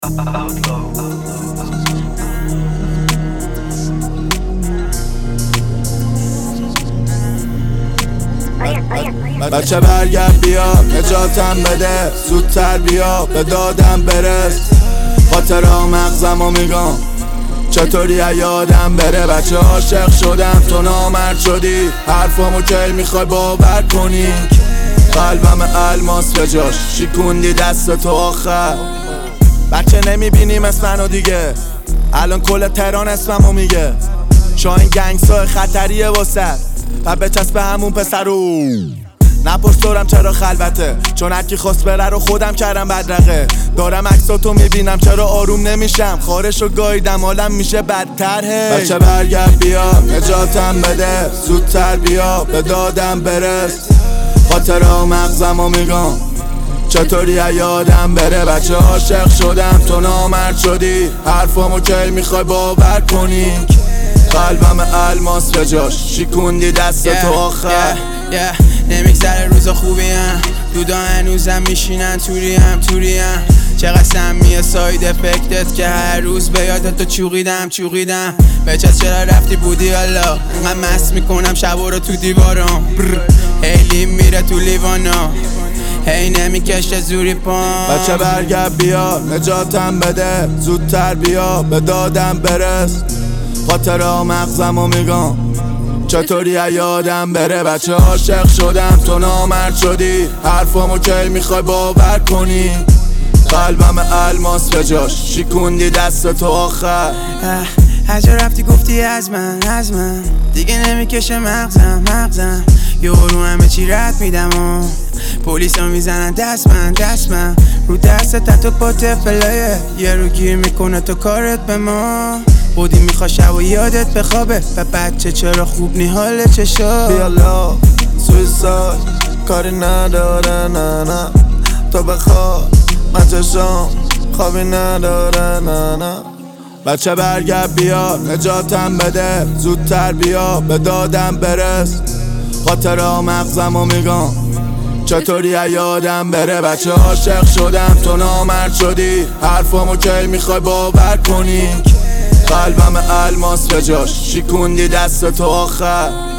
بچه برگرد بیا نجاتم بده، زودتر بیا به دادم برس. خاطرها مغزمو میگم چطوری یادم بره. بچه عاشق شدم تو نامرد شدی، حرفامو کی میخوای باور کنی؟ قلبم الماس به جاش شکوندی دست تو آخر. بچه نمیبینیم اسمنو دیگه، الان کل تهران اسممو میگه. شاین گنگسای خطریه واسه و بچسب به همون پسرو. نپرس دارم چرا خلوته، چون هرکی خواست بره رو خودم کردم بدرقه. دارم عکساتو میبینم چرا آروم نمیشم، خارشو گاییدم حالم میشه بدتر. بچه برگرد بیا نجاتم بده، زودتر بیا به دادم برس. خاطرها مغزمو میگم چطوری یادم بره. بچه عاشق شدم تو نامرد شدی، حرفامو کی میخوای باور کنی؟ قلبم الماس به جاش شکوندی دست تو آخر. نمیگذره روزا خوبیم، دودا هنوزم میشینن توریم. چقدر سمیه ساید افکتت که هر روز به یادت تو چوقیدم. بچه چرا رفتی بودی حالا، من مست میکنم شبا رو تو دیوارم. هیلی میره تو لیوانا، هی نمیکشه زوری پام. بچه برگرد بیا نجاتم بده، زودتر بیا به دادم برس. خاطرها مغزمو میگم چطوری یادم بره. بچه عاشق شدم تو نامرد شدی، حرفامو کی میخوای باور کنی؟ قلبم الماس به جاش شکوندی دست تو آخر. هرجا رفتی گفتی از من دیگه نمیکشه مغزم. یورو همه چی رد میدم و پلیسا میزنن دست من رو دست تتو پات فلایه، یه رو گیر میکنه تو کارت به ما. بودی میخوا شب و یادت بخوابه و بچه چرا خوب نی حال چشا. بیالا سویسای کاری نداره نه تو بخواه من چشام خوابی نداره نه. بچه برگرد بیا نجاتم بده، زودتر بیا به دادم برس. خاطرها مغزمو میگم چطوری یادم بره. بچه عاشق شدم تو نامرد شدی، حرفامو کی میخوای باور کنی؟ قلبم الماس به جاش شکوندی دست تو آخر.